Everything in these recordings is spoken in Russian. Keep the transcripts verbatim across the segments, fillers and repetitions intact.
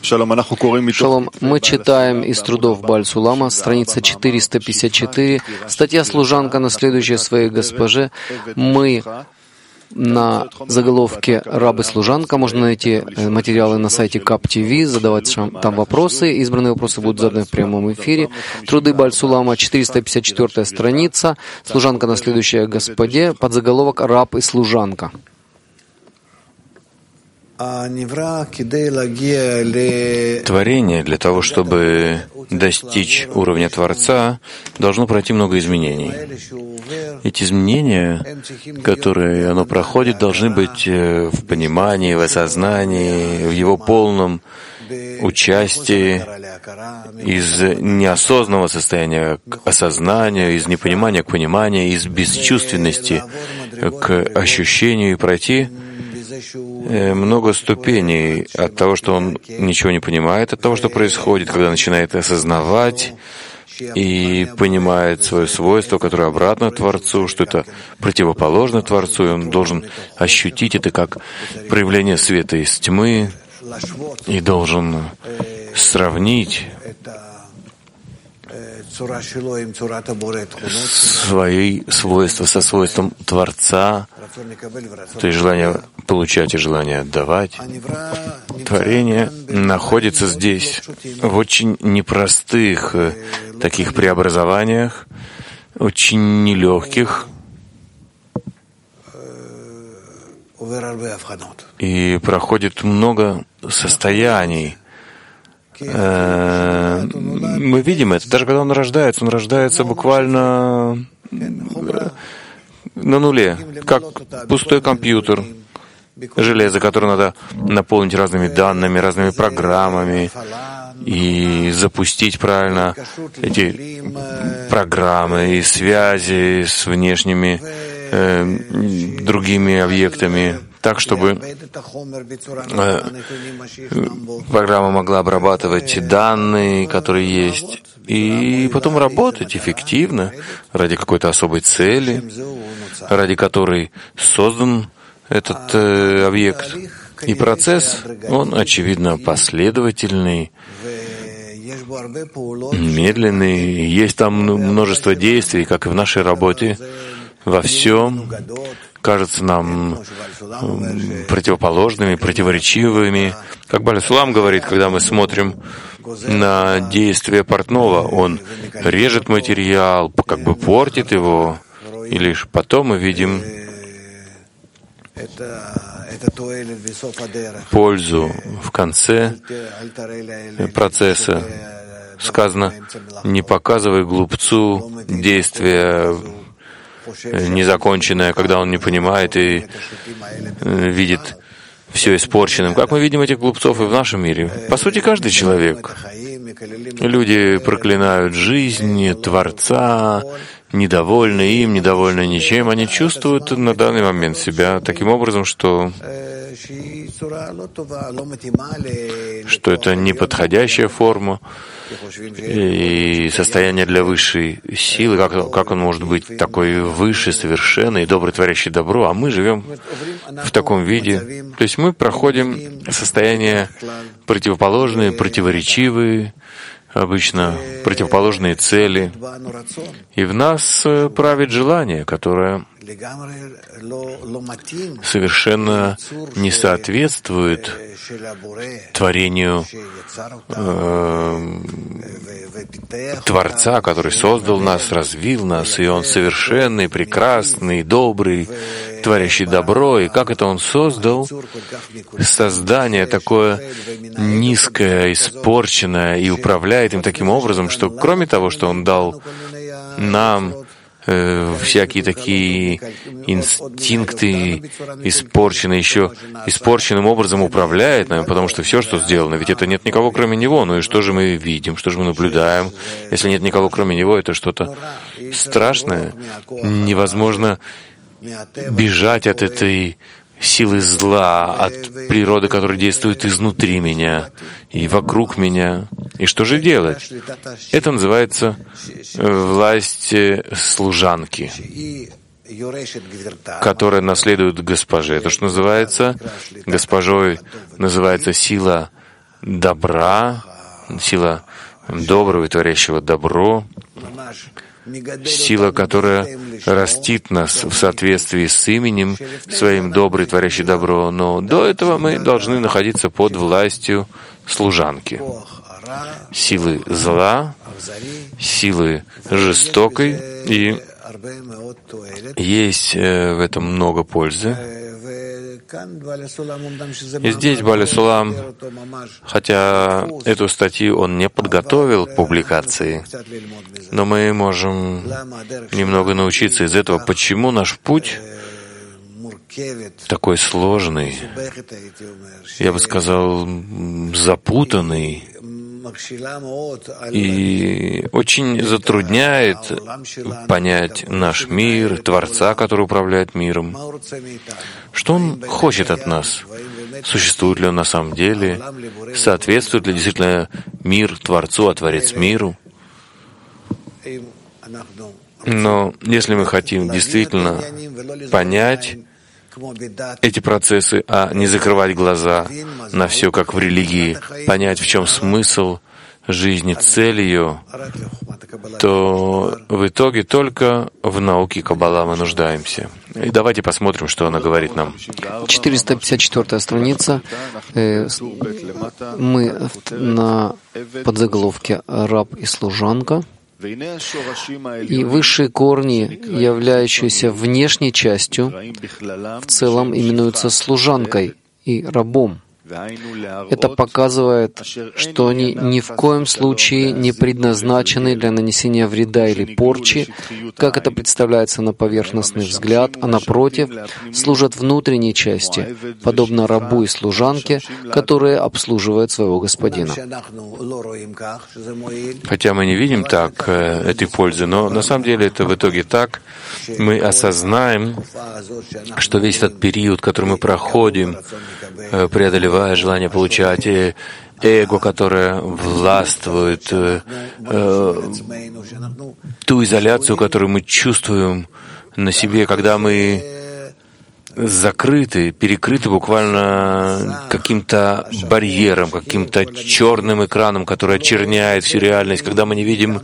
Шалом, мы читаем из трудов Бааль Сулама, страница четыреста пятьдесят четыре, статья «Служанка, наследующая своей госпоже». Мы на заголовке «Раб и служанка». Можно найти материалы на сайте кап ти ви, задавать там вопросы. Избранные вопросы будут заданы в прямом эфире. Труды Бааль Сулама, четыреста пятьдесят четвёртая страница, «Служанка, наследующая господе», подзаголовок «Раб и служанка». Творение для того, чтобы достичь уровня Творца, должно пройти много изменений. Эти изменения, которые оно проходит, должны быть в понимании, в осознании, в его полном участии, из неосознанного состояния к осознанию, из непонимания к пониманию, из бесчувственности к ощущению, и пройти много ступеней от того, что он ничего не понимает, от того, что происходит, когда начинает осознавать и понимает свое свойство, которое обратно Творцу, что это противоположно Творцу, и он должен ощутить это как проявление света из тьмы, и должен сравнить свои свойства со свойством Творца, то есть желание получать и желание отдавать. Творение находится здесь в очень непростых таких преобразованиях, очень нелегких, и проходит много состояний. Мы видим это, даже когда он рождается, он рождается буквально на нуле, как пустой компьютер, железо, которое надо наполнить разными данными, разными программами и запустить правильно эти программы и связи с внешними э, другими объектами, так, чтобы э, программа могла обрабатывать данные, которые есть, и потом работать эффективно ради какой-то особой цели, ради которой создан этот э, объект. И процесс, он, очевидно, последовательный, медленный. Есть там множество действий, как и в нашей работе. Во всем кажется нам противоположными, противоречивыми. Как Бааль Сулам говорит, когда мы смотрим на действия портного, он режет материал, как бы портит его, и лишь потом мы видим пользу в конце процесса. Сказано, не показывай глупцу действия незаконченное, когда он не понимает и видит все испорченным. Как мы видим этих глупцов и в нашем мире. По сути, каждый человек. Люди проклинают жизнь, Творца, недовольны им, недовольны ничем. Они чувствуют на данный момент себя таким образом, что, что это неподходящая форма и состояние для высшей силы. Как, как он может быть такой высший, совершенный, добрый, творящий добро, а мы живем в таком виде. То есть мы проходим состояния противоположные, противоречивые, обычно противоположные цели. И в нас правит желание, которое совершенно не соответствует творению э, Творца, который создал нас, развил нас, и Он совершенный, прекрасный, добрый, творящий добро. И как это Он создал? Создание такое низкое, испорченное, и управляет им таким образом, что кроме того, что Он дал нам э, всякие такие инстинкты испорченные, еще испорченным образом управляет нами, потому что все, что сделано, ведь это нет никого кроме Него. Ну и что же мы видим, что же мы наблюдаем? Если нет никого кроме Него, это что-то страшное. Невозможно бежать от этой силы зла, от природы, которая действует изнутри меня и вокруг меня. И что же делать? Это называется власть служанки, которая наследует госпоже. Это что называется? Госпожой называется сила добра, сила доброго и творящего добро, сила, которая растит нас в соответствии с именем своим добрый, творящий добро. Но до этого мы должны находиться под властью служанки, силы зла, силы жестокой, и есть в этом много пользы. И здесь Бааля Сулам, хотя эту статью он не подготовил к публикации, но мы можем немного научиться из этого, почему наш путь такой сложный, я бы сказал, запутанный, и очень затрудняет понять наш мир, Творца, который управляет миром. Что Он хочет от нас? Существует ли Он на самом деле? Соответствует ли действительно мир Творцу, а Творец миру? Но если мы хотим действительно понять эти процессы, а не закрывать глаза на все, как в религии, понять, в чем смысл жизни, цель ее, то в итоге только в науке Каббала мы нуждаемся. И давайте посмотрим, что она говорит нам. четыреста пятьдесят четвёртая страница. Мы на подзаголовке «Раб и служанка». И высшие корни, являющиеся внешней частью, в целом именуются служанкой и рабом. Это показывает, что они ни в коем случае не предназначены для нанесения вреда или порчи, как это представляется на поверхностный взгляд, а напротив, служат внутренней части, подобно рабу и служанке, которые обслуживают своего господина. Хотя мы не видим так э, этой пользы, но на самом деле это в итоге так. Мы осознаем, что весь этот период, который мы проходим, э, преодолевая желание получать, э, эго, которое властвует, э, э, ту изоляцию, которую мы чувствуем на себе, когда мы закрыты, перекрыты буквально каким-то барьером, каким-то черным экраном, который очерняет всю реальность, когда мы не видим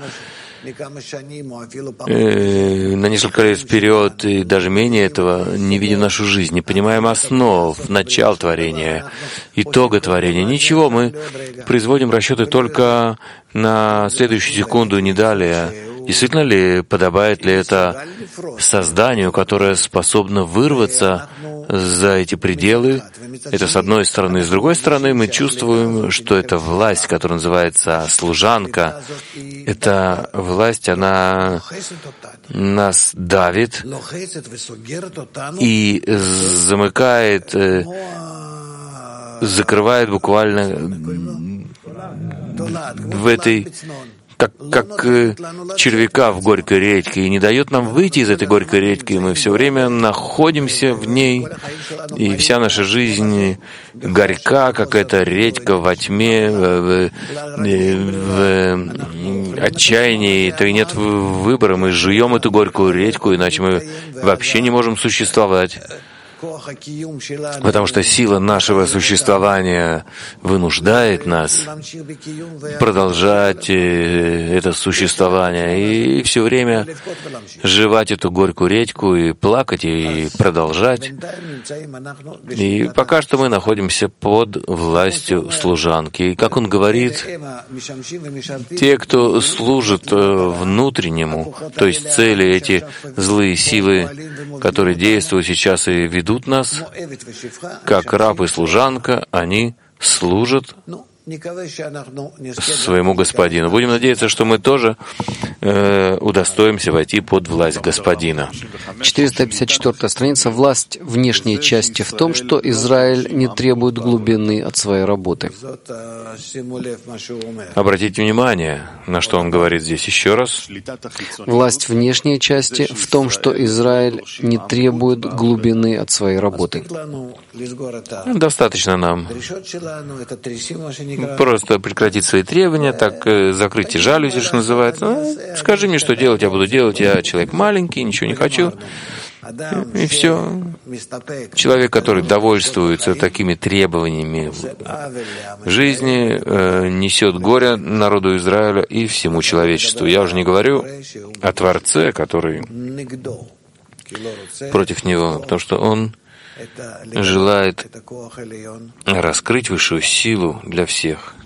э, на несколько лет вперед и даже менее этого, не видим нашу жизнь, не понимаем основ, начал творения, итога творения. Ничего, мы производим расчеты только на следующую секунду, не далее. Действительно ли подобает ли это созданию, которое способно вырваться за эти пределы? Это с одной стороны. С другой стороны, мы чувствуем, что эта власть, которая называется служанка, эта власть, она нас давит и замыкает, закрывает буквально в этой как, как э, червяка в горькой редьке, и не дает нам выйти из этой горькой редьки. Мы все время находимся в ней, и вся наша жизнь горька, как эта редька во тьме, в, в, в отчаянии, то и нет выбора. Мы жуем эту горькую редьку, иначе мы вообще не можем существовать. Потому что сила нашего существования вынуждает нас продолжать это существование и все время жевать эту горькую редьку и плакать, и продолжать. И пока что мы находимся под властью служанки. И как он говорит, те, кто служит внутреннему, то есть цели, эти злые силы, которые действуют сейчас и ведут нас, как раб и служанка, они служат своему господину. Будем надеяться, что мы тоже э, удостоимся войти под власть господина. четыреста пятьдесят четвёртая страница. Власть внешней части в том, что Израиль не требует глубины от своей работы. Обратите внимание, на что он говорит здесь еще раз. Власть внешней части в том, что Израиль не требует глубины от своей работы. Достаточно нам просто прекратить свои требования, так закрыть жалюзи, что называется. Ну, скажи мне, что делать, я буду делать. Я человек маленький, ничего не хочу. И все. Человек, который довольствуется такими требованиями в жизни, э, несет горе народу Израиля и всему человечеству. Я уже не говорю о Творце, который против него, потому что он желает раскрыть высшую силу для всех.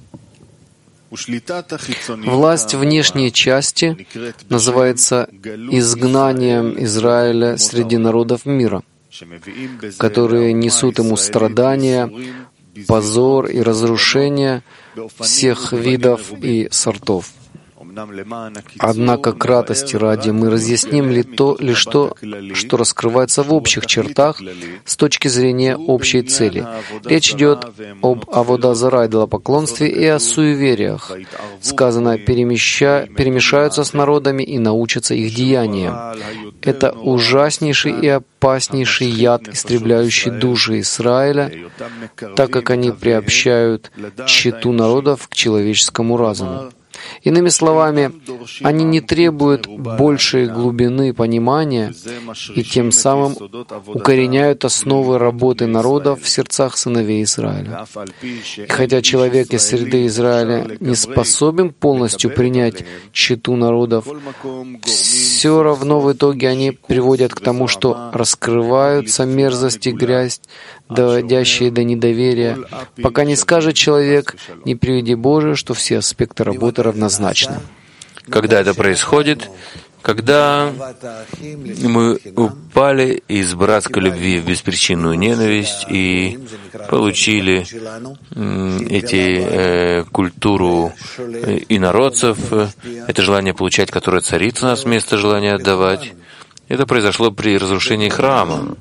Власть внешней части называется изгнанием Израиля среди народов мира, которые несут ему страдания, позор и разрушение всех видов и сортов. Однако кратости ради мы разъясним ли то, лишь то, что раскрывается в общих чертах с точки зрения общей цели. Речь идет об авода зара, идолопоклонстве и о суевериях. Сказано, перемеща, перемешаются с народами и научатся их деяниям. Это ужаснейший и опаснейший яд, истребляющий души Израиля, так как они приобщают тщету народов к человеческому разуму. Иными словами, они не требуют большей глубины понимания и тем самым укореняют основы работы народов в сердцах сыновей Израиля. И хотя человек из среды Израиля не способен полностью принять тщету народов, все равно в итоге они приводят к тому, что раскрываются мерзость и грязь, доводящие до недоверия, пока не скажет человек, не приведи Боже, что все аспекты работы равнозначны. Когда это происходит, когда мы упали из братской любви в беспричинную ненависть и получили эти э, культуру инородцев, это желание получать, которое царит у нас вместо желания отдавать, это произошло при разрушении храма.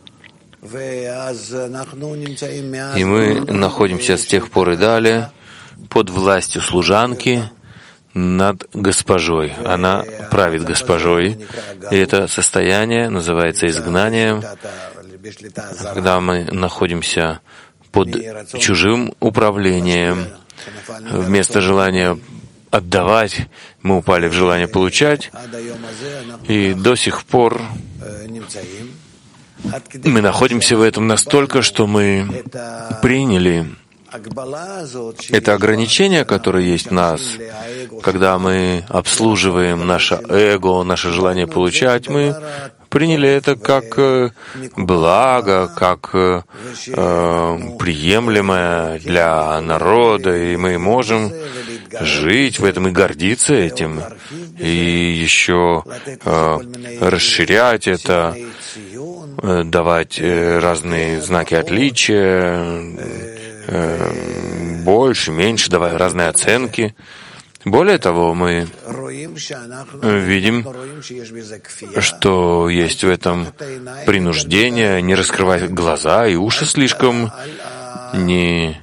И мы находимся с тех пор и далее под властью служанки над госпожой. Она правит госпожой. И это состояние называется изгнанием, когда мы находимся под чужим управлением. Вместо желания отдавать, мы упали в желание получать. И до сих пор мы находимся в этом настолько, что мы приняли это ограничение, которое есть в нас, когда мы обслуживаем наше эго, наше желание получать, мы приняли это как благо, как э, приемлемое для народа, и мы можем жить в этом и гордиться этим, и еще э, расширять это, э, давать э, разные знаки отличия, э, больше, меньше, давать разные оценки. Более того, мы видим, что есть в этом принуждение не раскрывать глаза и уши слишком, не,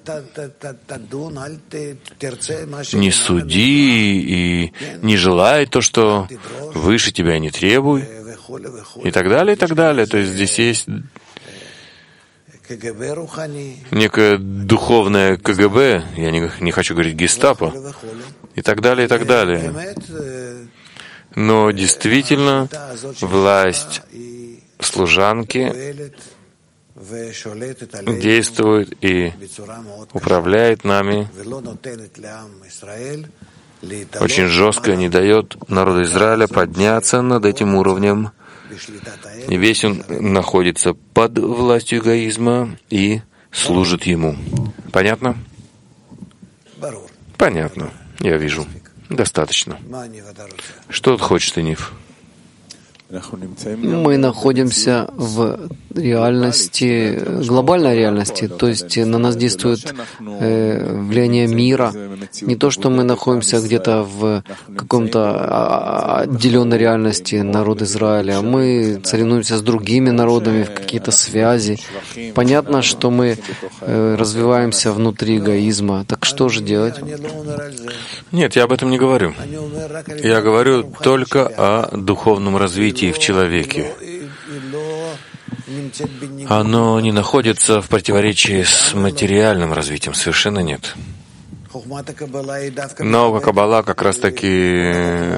не суди и не желай то, что выше тебя не требуй, и так далее, и так далее. То есть здесь есть некое духовное КГБ, я не, не хочу говорить гестапо, и так далее, и так далее. Но действительно, власть служанки действует и управляет нами очень жестко, не дает народу Израиля подняться над этим уровнем. И весь он находится под властью эгоизма и служит ему. Понятно? Понятно. Я вижу. Достаточно. Что тут хочешь ты, Нив? Мы находимся в реальности, глобальной реальности, то есть на нас действует э, влияние мира. Не то, что мы находимся где-то в каком-то отделенной реальности народа Израиля. Мы соревнуемся с другими народами в какие-то связи. Понятно, что мы э, развиваемся внутри эгоизма. Так что же делать? Нет, я об этом не говорю. Я говорю только о духовном развитии в человеке. Оно не находится в противоречии с материальным развитием, совершенно нет. Наука Каббала как раз-таки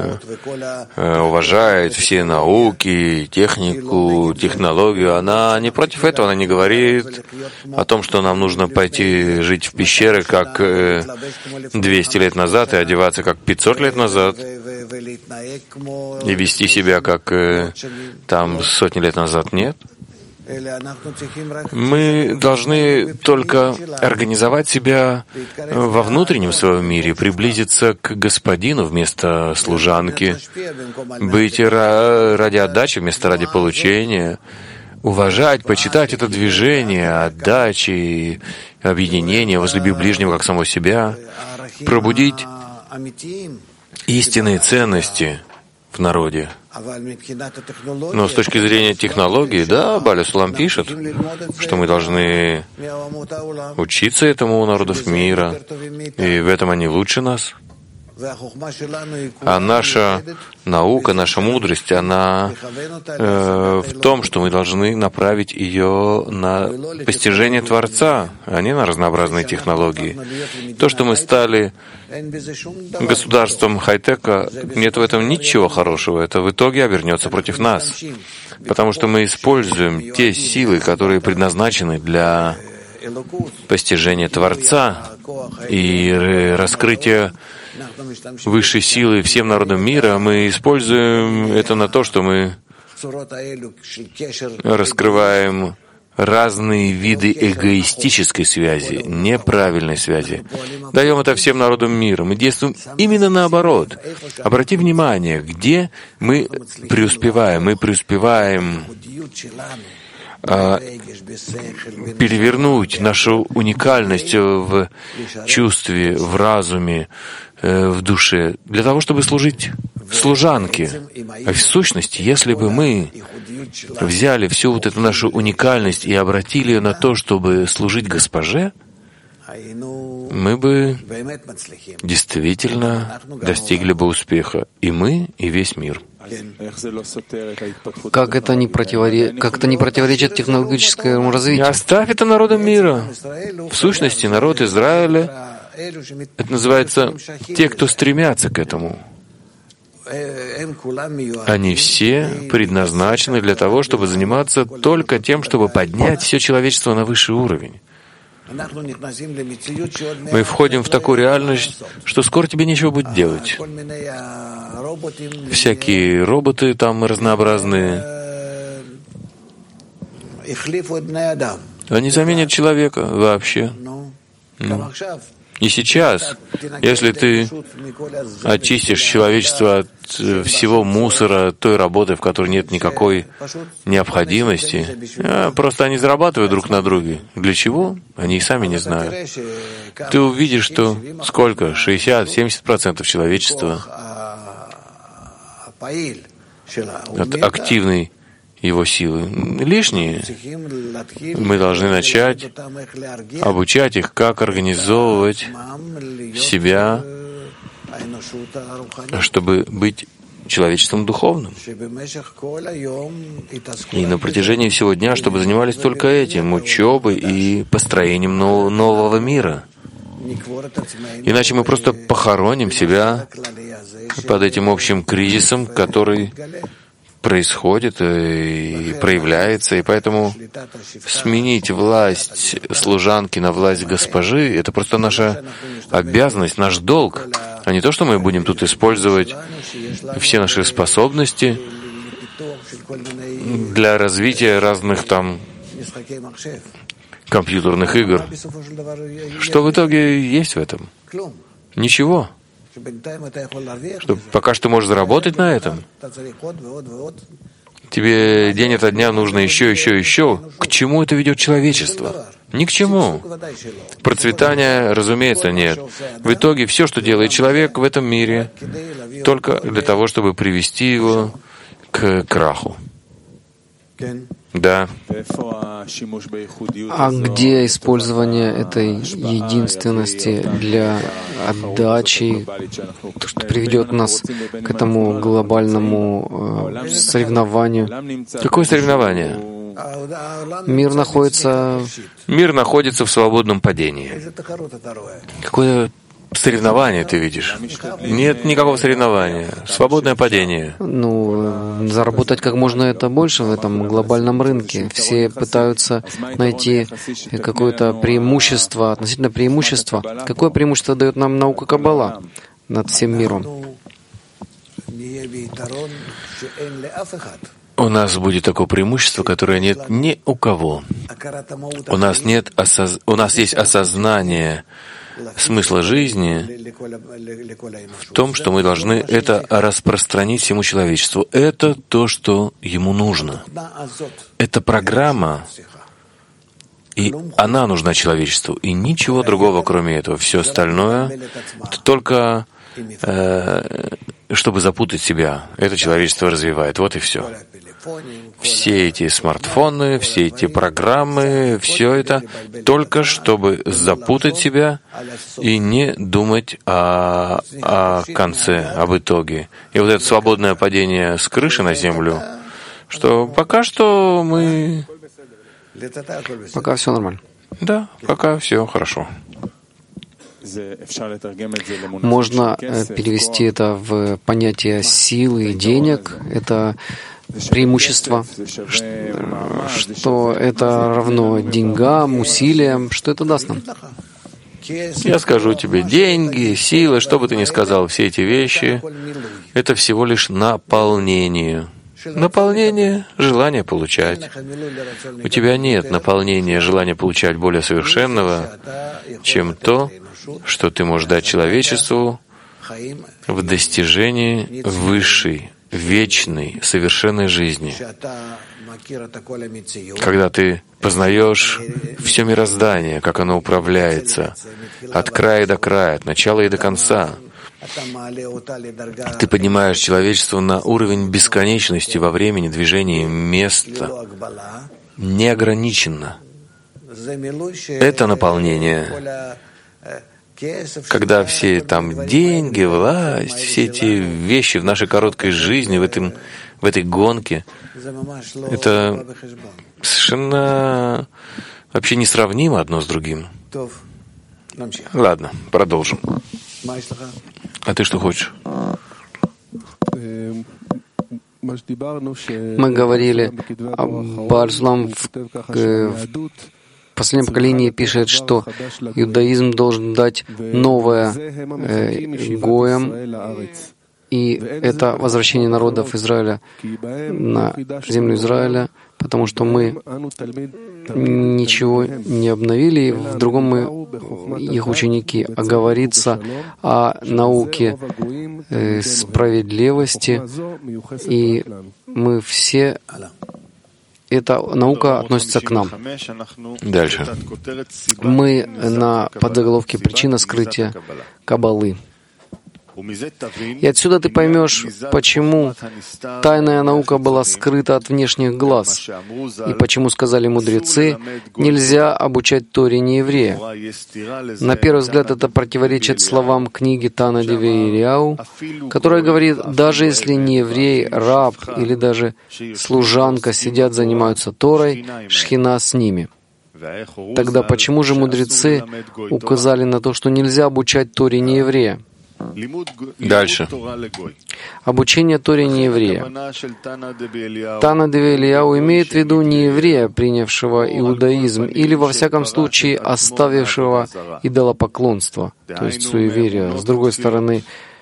уважает все науки, технику, технологию. Она не против этого, она не говорит о том, что нам нужно пойти жить в пещеры, как двести лет назад, и одеваться, как пятьсот лет назад, и вести себя, как там сотни лет назад. Нет. Мы должны только организовать себя во внутреннем своем мире, приблизиться к Господину вместо служанки, быть ради отдачи вместо ради получения, уважать, почитать это движение отдачи, объединения, возлюби ближнего как самого себя, пробудить истинные ценности в народе. Но с точки зрения технологии, да, Баля Сулам пишет, что мы должны учиться этому у народов мира, и в этом они лучше нас. А наша наука, наша мудрость, она э, в том, что мы должны направить ее на постижение Творца, а не на разнообразные технологии. То, что мы стали государством хай-тека, нет в этом ничего хорошего. Это в итоге обернется против нас, потому что мы используем те силы, которые предназначены для постижения Творца и раскрытия высшей силы всем народам мира. Мы используем это на то, что мы раскрываем разные виды эгоистической связи, неправильной связи. Даем это всем народам мира. Мы действуем именно наоборот. Обрати внимание, где мы преуспеваем. Мы преуспеваем а, перевернуть нашу уникальность в чувстве, в разуме, в душе, для того, чтобы служить служанке. А в сущности, если бы мы взяли всю вот эту нашу уникальность и обратили ее на то, чтобы служить Госпоже, мы бы действительно достигли бы успеха. И мы, и весь мир. Как это не, противоре... как это не противоречит технологическому развитию? Оставь это народам мира. В сущности, народ Израиля — это называется те, кто стремятся к этому. Они все предназначены для того, чтобы заниматься только тем, чтобы поднять все человечество на высший уровень. Мы входим в такую реальность, что скоро тебе нечего будет делать. Всякие роботы там разнообразные, они заменят человека вообще. И сейчас, если ты очистишь человечество от всего мусора, той работы, в которой нет никакой необходимости, просто они зарабатывают друг на друге. Для чего? Они и сами не знают. Ты увидишь, что сколько? шестьдесят-семьдесят процентов человечества от активной его силы лишние. Мы должны начать обучать их, как организовывать себя, чтобы быть человечеством духовным. И на протяжении всего дня, чтобы занимались только этим, учебой и построением нового мира. Иначе мы просто похороним себя под этим общим кризисом, который происходит и проявляется, и поэтому сменить власть служанки на власть госпожи — это просто наша обязанность, наш долг, а не то, что мы будем тут использовать все наши способности для развития разных там компьютерных игр. Что в итоге есть в этом? Ничего. Что пока что ты можешь заработать на этом, тебе день ото дня нужно еще, еще, еще. К чему это ведет человечество? Ни к чему. Процветания, разумеется, нет. В итоге все, что делает человек в этом мире, только для того, чтобы привести его к краху. Да. А где использование этой единственности для отдачи, что приведет нас к этому глобальному э, соревнованию? Какое соревнование? Мир находится... Мир находится в свободном падении. Какое Соревнования, ты видишь? Нет никакого соревнования. Свободное падение. Ну, заработать как можно это больше в этом глобальном рынке. Все пытаются найти какое-то преимущество, относительно преимущества. Какое преимущество дает нам наука Каббала над всем миром? У нас будет такое преимущество, которое нет ни у кого. У нас нет осоз... у нас есть осознание смысла жизни в том, что мы должны это распространить всему человечеству. Это то, что ему нужно. Это программа, и она нужна человечеству. И ничего другого, кроме этого. Все остальное — это только э, чтобы запутать себя. Это человечество развивает. Вот и все. Все эти смартфоны, все эти программы, все это только чтобы запутать себя и не думать о, о конце, об итоге. И вот это свободное падение с крыши на землю, что пока что мы... Пока все нормально. Да, пока все хорошо. Можно перевести это в понятие силы и денег. Это преимущество, что это равно деньгам, усилиям. Что это даст нам? Я скажу тебе, деньги, силы, что бы ты ни сказал, все эти вещи — это всего лишь наполнение. Наполнение — желание получать. У тебя нет наполнения желания получать более совершенного, чем то, что ты можешь дать человечеству в достижении высшей, вечной, совершенной жизни. Когда ты познаешь все мироздание, как оно управляется, от края до края, от начала и до конца, ты поднимаешь человечество на уровень бесконечности во времени, движении, места, неограниченно. Это наполнение. Когда все там деньги, власть, все эти вещи в нашей короткой жизни, в, этом, в этой гонке, это совершенно вообще несравнимо одно с другим. Ладно, продолжим. А ты что хочешь? Мы говорили, Бааль Сулам в, в последнем поколении пишет, что иудаизм должен дать новое э, гоям, и это возвращение народов Израиля на землю Израиля, потому что мы ничего не обновили, и в другом мы их ученики. А говорится о науке э, справедливости, и мы все... Эта наука относится к нам. Дальше. Мы на подзаголовке «Причина скрытия Каббалы». И отсюда ты поймешь, почему тайная наука была скрыта от внешних глаз, и почему сказали мудрецы, нельзя обучать Торе нееврея. На первый взгляд это противоречит словам книги Тана Девей Ильяу, которая говорит, даже если не еврей, раб или даже служанка сидят, занимаются Торой, шхина с ними. Тогда почему же мудрецы указали на то, что нельзя обучать Торе нееврея? Дальше. Обучение Торе нееврея. Тана Девей Ильяу имеет в виду не еврея, принявшего иудаизм, или, во всяком случае, оставившего идолопоклонство, то есть суеверие. С другой стороны,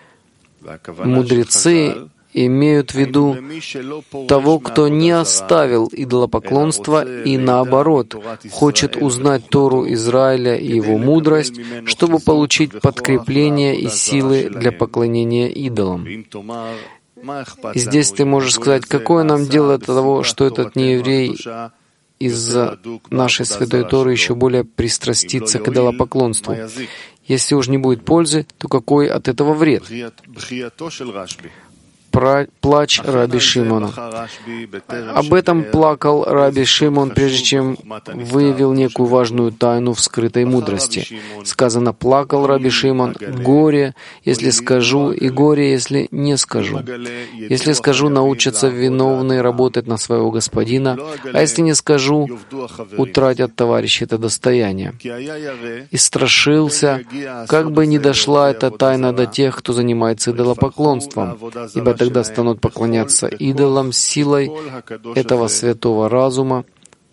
мудрецы имеют в виду того, кто не оставил идолопоклонство и, наоборот, хочет узнать Тору Израиля и его мудрость, чтобы получить подкрепление и силы для поклонения идолам. И здесь ты можешь сказать, какое нам дело от того, что этот нееврей из-за нашей святой Торы еще более пристрастится к идолопоклонству. Если уж не будет пользы, то какой от этого вред? плач Раби Шимона. Об этом плакал Раби Шимон, прежде чем выявил некую важную тайну в скрытой мудрости. Сказано, плакал Раби Шимон, горе, если скажу, и горе, если не скажу. Если скажу, научатся виновные работать на своего господина, а если не скажу, утратят товарищи это достояние. И страшился, как бы не дошла эта тайна до тех, кто занимается идолопоклонством, ибо тогда станут поклоняться идолам силой этого святого разума,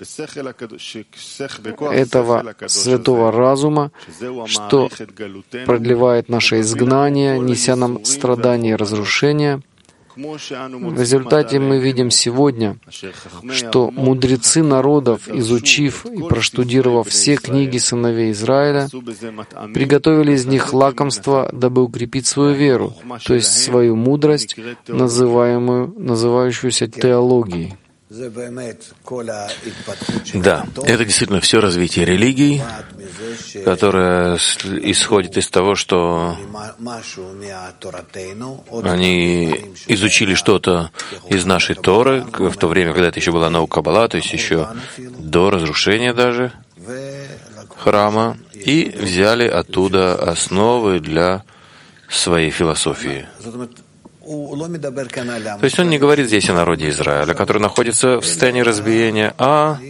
этого святого разума, что продлевает наше изгнание, неся нам страдания и разрушения. В результате мы видим сегодня, что мудрецы народов, изучив и проштудировав все книги сыновей Израиля, приготовили из них лакомство, дабы укрепить свою веру, то есть свою мудрость, называемую, называющуюся теологией. Да, это действительно все развитие религий, которое исходит из того, что они изучили что-то из нашей Торы в то время, когда это еще была наука Каббала, то есть еще до разрушения даже храма, и взяли оттуда основы для своей философии. То есть он не говорит здесь о народе Израиля, который находится в состоянии разбиения, а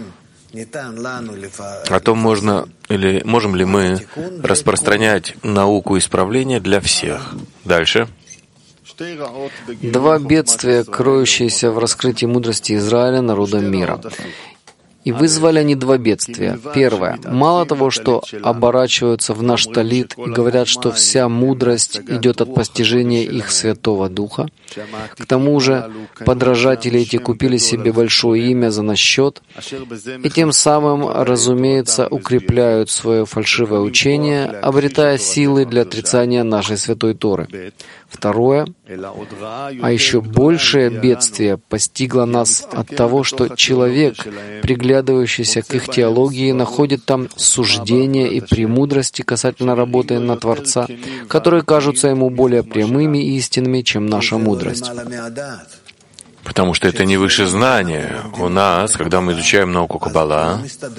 о том, можно или можем ли мы распространять науку исправления для всех. Дальше. Два бедствия, кроющиеся в раскрытии мудрости Израиля народом мира. И вызвали они два бедствия. Первое. Мало того, что оборачиваются в наш талит и говорят, что вся мудрость идет от постижения их Святого Духа, к тому же подражатели эти купили себе большое имя за наш счет, и тем самым, разумеется, укрепляют свое фальшивое учение, обретая силы для отрицания нашей Святой Торы. Второе. А еще большее бедствие постигло нас от того, что человек, приглядывающийся к их теологии, находит там суждения и премудрости касательно работы на Творца, которые кажутся ему более прямыми и истинными, чем наша мудрость. Потому что это не выше знания. У нас, когда мы изучаем науку Каббала,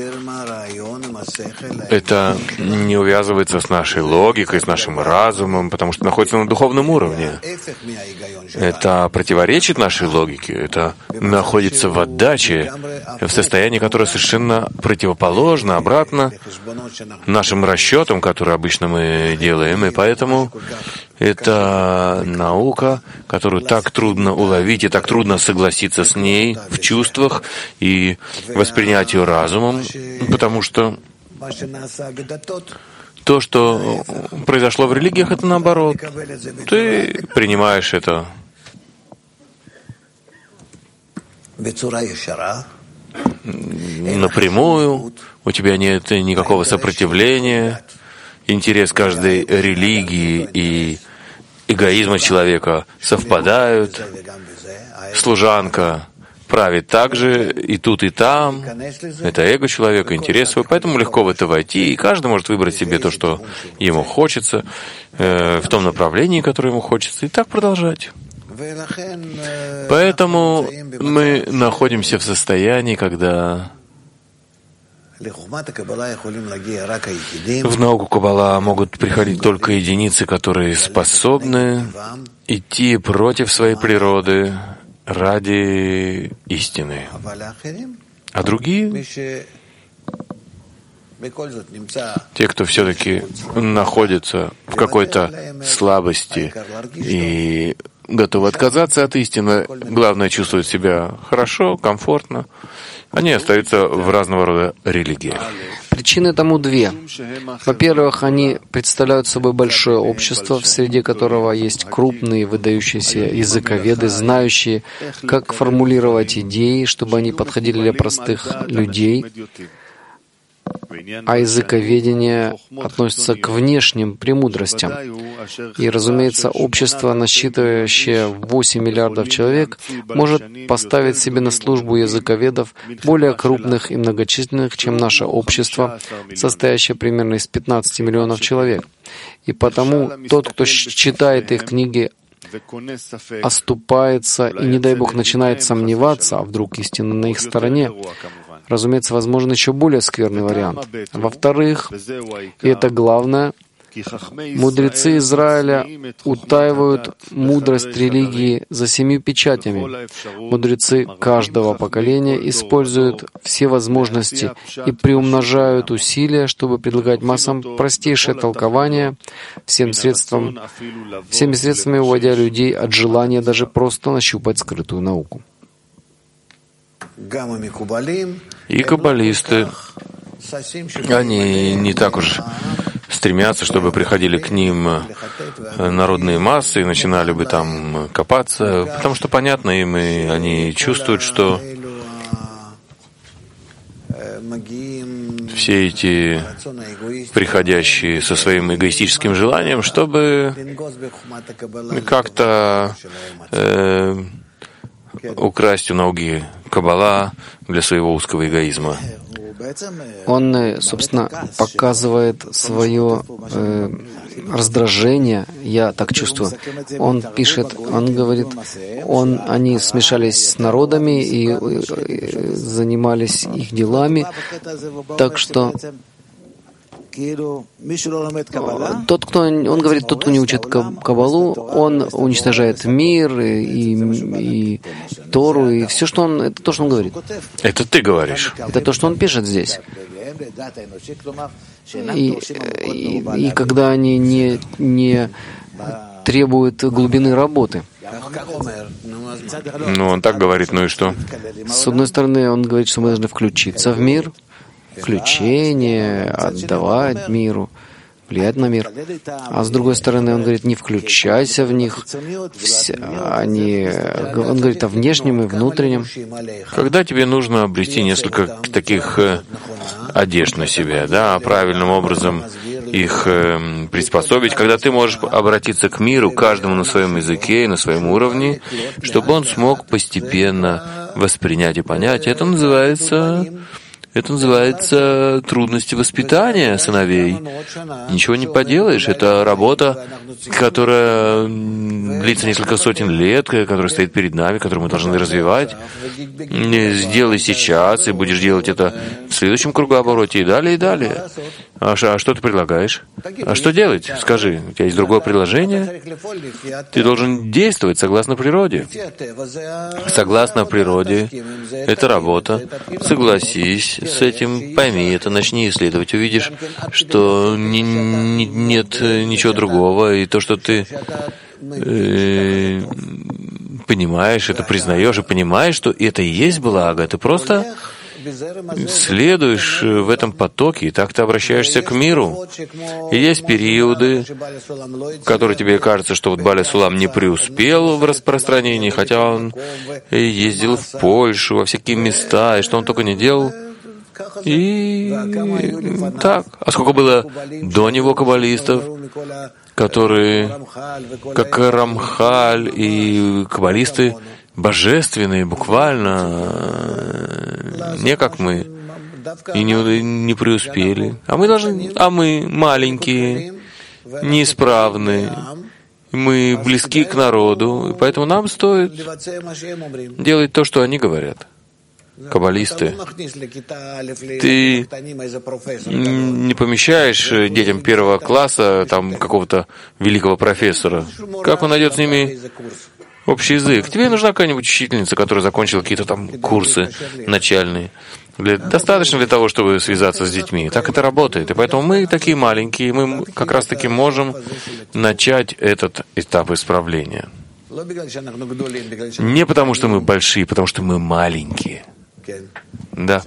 это не увязывается с нашей логикой, с нашим разумом, потому что находится на духовном уровне. Это противоречит нашей логике, это находится в отдаче, в состоянии, которое совершенно противоположно, обратно нашим расчетам, которые обычно мы делаем, и поэтому это наука, которую так трудно уловить и так трудно согласиться с ней в чувствах и воспринять ее разумом, потому что то, что произошло в религиях, это наоборот. Ты принимаешь это напрямую, у тебя нет никакого сопротивления, интерес каждой религии и эгоизма человека совпадают, служанка правит так же и тут, и там. Это эго человека, интерес свой, поэтому легко в это войти, и каждый может выбрать себе то, что ему хочется, э, в том направлении, которое ему хочется, и так продолжать. Поэтому мы находимся в состоянии, когда в науку Каббала могут приходить только единицы, которые способны идти против своей природы ради истины. А другие, те, кто все-таки находится в какой-то слабости и готовы отказаться от истины, главное, чувствуют себя хорошо, комфортно, они остаются в разного рода религиях. Причины тому две. Во-первых, они представляют собой большое общество, в среде которого есть крупные выдающиеся языковеды, знающие, как формулировать идеи, чтобы они подходили для простых людей. А языковедение относится к внешним премудростям. И, разумеется, общество, насчитывающее восемь миллиардов человек, может поставить себе на службу языковедов более крупных и многочисленных, чем наше общество, состоящее примерно из пятнадцати миллионов человек. И потому тот, кто читает их книги оступается и, не дай Бог, начинает сомневаться, а вдруг истина на их стороне, разумеется, возможен еще более скверный вариант. Во-вторых, и это главное, мудрецы Израиля утаивают мудрость религии за семью печатями. Мудрецы каждого поколения используют все возможности и приумножают усилия, чтобы предлагать массам простейшее толкование, всем средством, всеми средствами уводя людей от желания даже просто нащупать скрытую науку. И каббалисты, они не так уж стремятся, чтобы приходили к ним народные массы и начинали бы там копаться, потому что понятно им, и они чувствуют, что все эти приходящие со своим эгоистическим желанием, чтобы как-то э, украсть у науки Каббала для своего узкого эгоизма. Он, собственно, показывает свое э, раздражение, я так чувствую. Он пишет, он говорит, он, они смешались с народами и, и занимались их делами, так что тот, кто, он говорит, тот, кто не учит Каббалу, он уничтожает мир и, и, и Тору, и все, что он, это то, что он говорит. Это ты говоришь. Это то, что он пишет здесь. И, и, и когда они не, не требуют глубины работы. Ну, он так говорит, ну и что? С одной стороны, он говорит, что мы должны включиться в мир, включение, отдавать миру, влиять на мир. А с другой стороны, он говорит, не включайся в них. Все, они, он говорит о внешнем и внутреннем. Когда тебе нужно обрести несколько таких одежд на себя, да, правильным образом их приспособить, когда ты можешь обратиться к миру, каждому на своем языке и на своем уровне, чтобы он смог постепенно воспринять и понять, это называется... Это называется трудности воспитания сыновей. Ничего не поделаешь. Это работа, которая длится несколько сотен лет, которая стоит перед нами, которую мы должны развивать. Сделай сейчас, и будешь делать это в следующем кругообороте, и далее, и далее. А что ты предлагаешь? А что делать? Скажи, у тебя есть другое предложение? Ты должен действовать согласно природе. Согласно природе. Это работа. Согласись с этим, пойми это, начни исследовать, увидишь, что не, не, нет ничего другого, и то, что ты э, понимаешь, это признаешь и понимаешь, что это и есть благо, ты просто следуешь в этом потоке, и так ты обращаешься к миру. И есть периоды, в которые тебе кажется, что вот Баля Сулам не преуспел в распространении, хотя он ездил в Польшу, во всякие места, и что он только не делал. И так. А сколько было до него каббалистов, которые, как Рамхаль и каббалисты, божественные, буквально, не как мы, и не, не преуспели. А мы должны, а мы маленькие, неисправные, мы близки к народу, и поэтому нам стоит делать то, что они говорят. Каббалисты, ты не помещаешь детям первого класса там какого-то великого профессора. Как он найдет с ними общий язык? Тебе нужна какая-нибудь учительница, которая закончила какие-то там курсы начальные. Для, достаточно для того, чтобы связаться с детьми. Так это работает. И поэтому мы такие маленькие, мы как раз-таки можем начать этот этап исправления. Не потому, что мы большие, потому что мы маленькие. Да.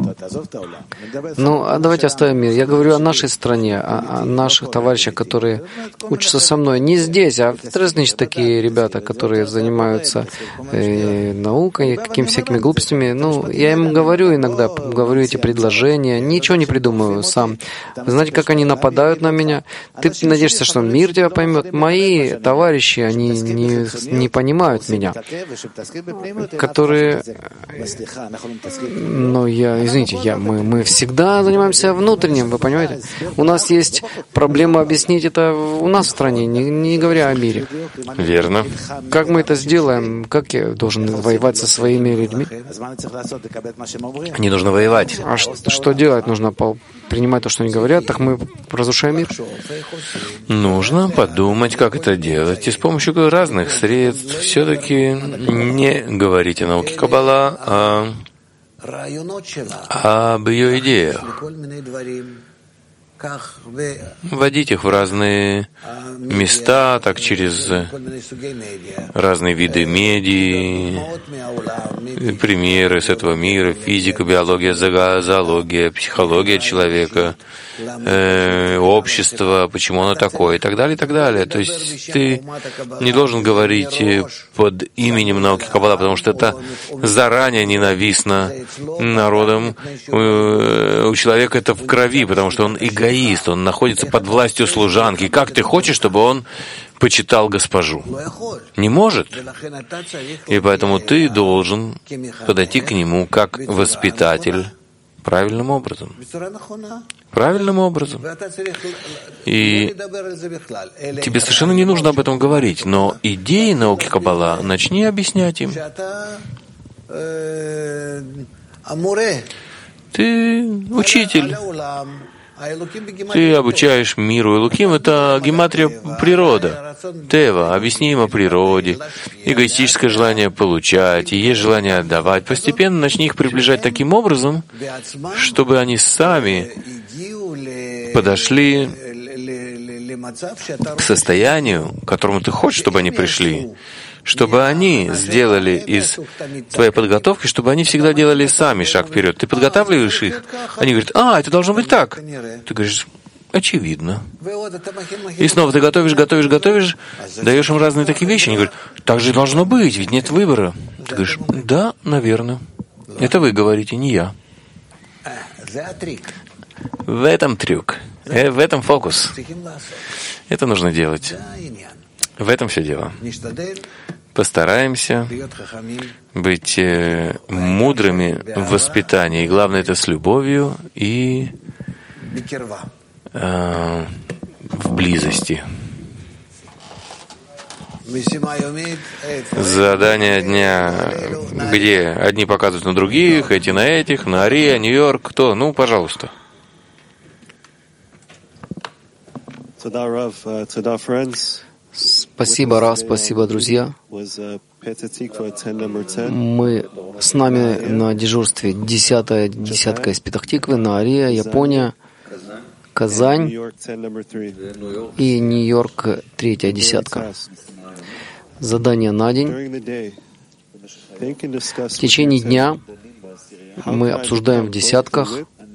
Ну, а давайте оставим мир. Я говорю о нашей стране, о, о наших товарищах, которые учатся со мной. Не здесь, а в Дрездене такие ребята, которые занимаются э, наукой, какими всякими глупостями. Ну, я им говорю иногда, говорю эти предложения, ничего не придумываю сам. Вы знаете, как они нападают на меня? Ты надеешься, что мир тебя поймет? Мои товарищи, они не, не понимают меня, которые... Но я я, извините, я, мы, мы всегда занимаемся внутренним, вы понимаете? У нас есть проблема объяснить это у нас в стране, не, не говоря о мире. Верно. Как мы это сделаем? Как я должен воевать со своими людьми? Не нужно воевать. А что, что делать? Нужно принимать то, что они говорят, так мы разрушаем мир? Нужно подумать, как это делать. И с помощью разных средств все-таки не говорить о науке Каббала, а об ее идеях. Вводить их в разные места, так через разные виды медий, примеры с этого мира, физика, биология, зоология, психология человека, э, общество, почему оно такое, и так далее, и так далее. То есть ты не должен говорить под именем науки Каббала, потому что это заранее ненавистно народам. У человека это в крови, потому что он эгоист, он находится под властью служанки. Как ты хочешь, чтобы он почитал госпожу? Не может. И поэтому ты должен подойти к нему как воспитатель правильным образом. Правильным образом. И тебе совершенно не нужно об этом говорить, но идеи науки Каббала начни объяснять им. Ты учитель. Ты обучаешь миру. Элуким — это гематрия природа. Тева, объясни им о природе. Эгоистическое желание получать, и есть желание отдавать. Постепенно начни их приближать таким образом, чтобы они сами подошли к состоянию, к которому ты хочешь, чтобы они пришли. Чтобы они сделали из твоей подготовки, чтобы они всегда делали сами шаг вперед. Ты подготавливаешь их, они говорят: а, это должно быть так. Ты говоришь: очевидно. И снова ты готовишь, готовишь, готовишь, даешь им разные такие вещи. Они говорят: так же должно быть, ведь нет выбора. Ты говоришь: да, наверное. Это вы говорите, не я. В этом трюк, э, в этом фокус. Это нужно делать. В этом все дело. Постараемся быть э, мудрыми в воспитании. И главное — это с любовью и э, в близости. Задание дня, где одни показывают на других, эти на этих, на Ария, Нью-Йорк, кто? Ну, пожалуйста. Спасибо, Рав, спасибо, друзья. Мы с нами на дежурстве десятая десятка из Петах-Тиквы, на Ария, Япония, Казань и Нью-Йорк третья десятка. Задание на день. В течение дня мы обсуждаем в десятках,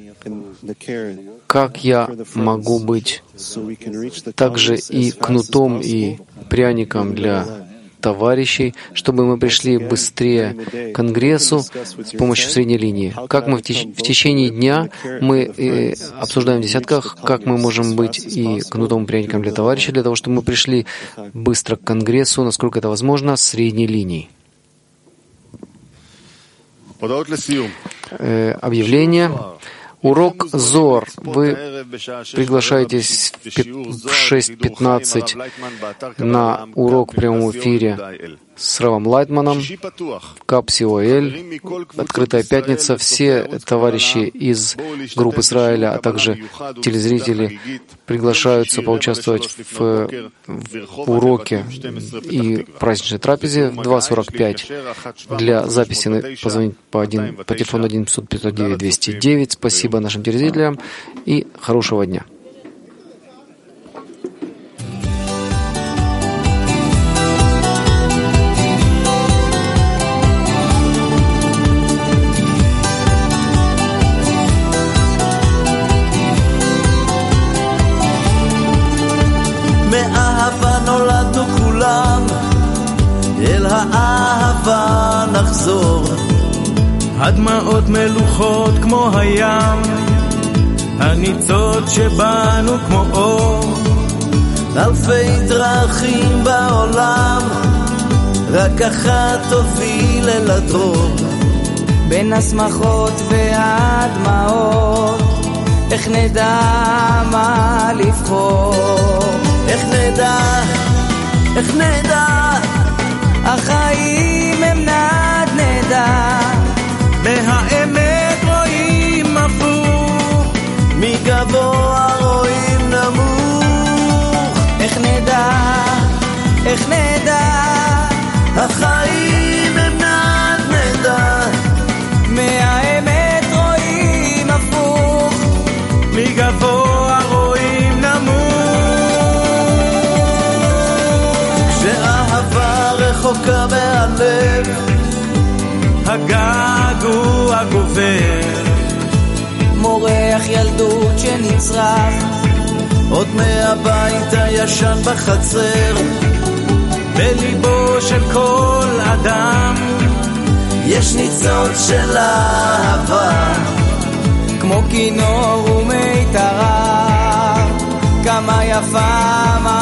как я могу быть также и кнутом, и пряником для товарищей, чтобы мы пришли быстрее к Конгрессу с помощью средней линии. Как мы в, теч- в течение дня мы э, обсуждаем в десятках, как мы можем быть и кнутом, и пряником для товарищей, для того, чтобы мы пришли быстро к Конгрессу, насколько это возможно, с средней линии. Э, объявление. Урок Зоар. Вы приглашаетесь в шесть пятнадцать на урок в прямом эфире с Равом Лайтманом в Капсиоэль. Открытая пятница. Все товарищи из группы Израиля, а также телезрители приглашаются поучаствовать в, в уроке и праздничной трапезе в два сорок пять. Для записи позвонить по, один, по телефону один пятьсот пятьсот девять двести девять. Спасибо нашим телезрителям и хорошего дня. מאהבה נולדנו כולם, אל האהבה נחזור. הדמעות מלוכות כמו הים, הניצות שבנו כמו אור. אלפי דרכים בעולם, רק אחת תוביל אל הדרור. בין השמחות והדמעות, איך נדע מה לבחור? איך נדע, איך נדע, החיים הם נדנדה, מהאמת רואים הפוך, מגבוה רואים נמוך. איך נדע, איך נדע, החיים הם נדנדה, מהאמת רואים הפוך, מגבוה רואים נמוך. כשאהבה רחוקה מהלב, הגעגוע גובר, מורח ילדות שנצרח עוד מהבית הישן בחצר. בליבו של כל אדם יש ניצוץ של אהבה, כמו כינור ומיתרה, כמה יפה מה